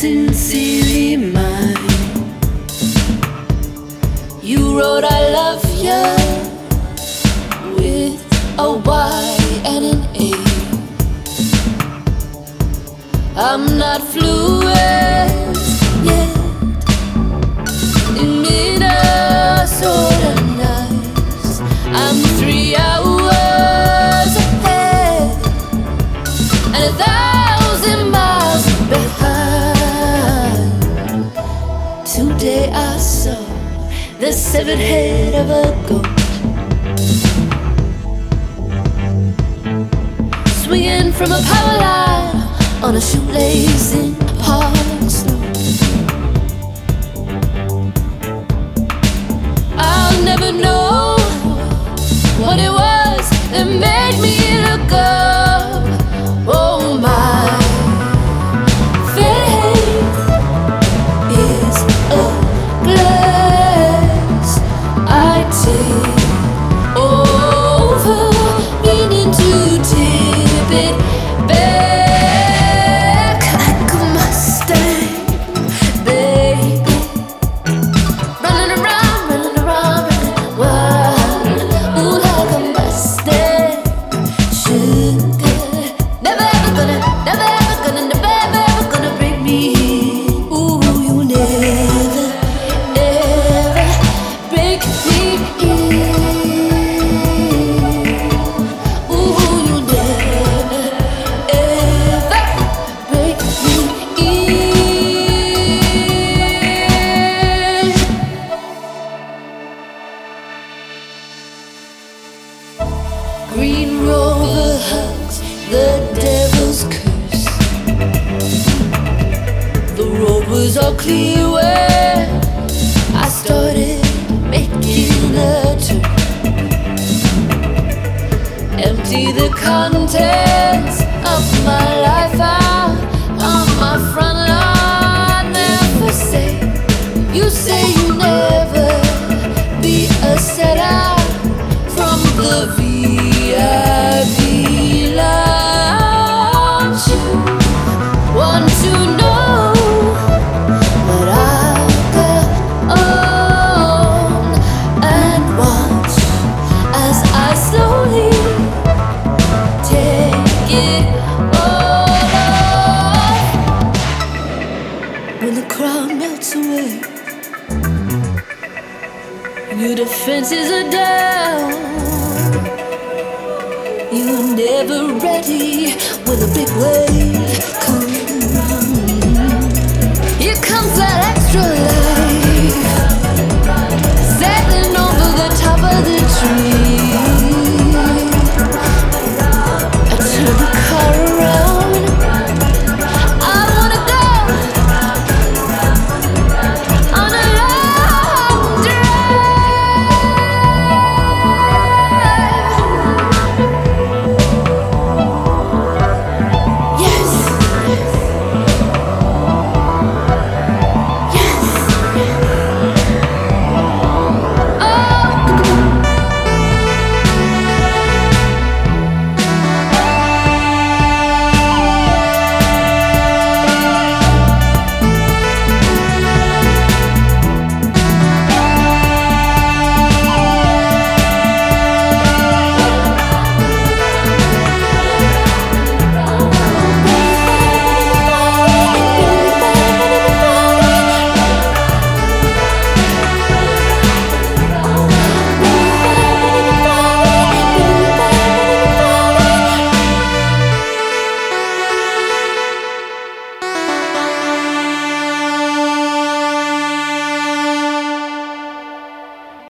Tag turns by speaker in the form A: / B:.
A: sincerely mine. You wrote I love you with a Y and an A. I'm not fluent yet in Minnesota nights. I'm 3 hours ahead and 1,000 miles behind. Today I saw the severed head of a goat swinging from a power line on a shoelace in Park Slope. I'll never know what it was that made me look up. Oh, my faith is a glass I take over, meaning to tip it back like a Mustang, baby. Running around, running wild, ooh, like a Mustang. Sugar, never ever gonna, never ever gonna, never ever gonna break me in. Ooh, you never, ever break me in. Ooh, you never, ever break me in. Green Rover hugs the devil's curse. The road was all clear when I started making the turn. Empty the contents of my life out on my front lawn. Never say, you say you never be a set out from the VIP lounge. You want to know what I've got on and watch as I slowly take it all off. When the crowd melts away and your defenses are down, you're never ready when the big wave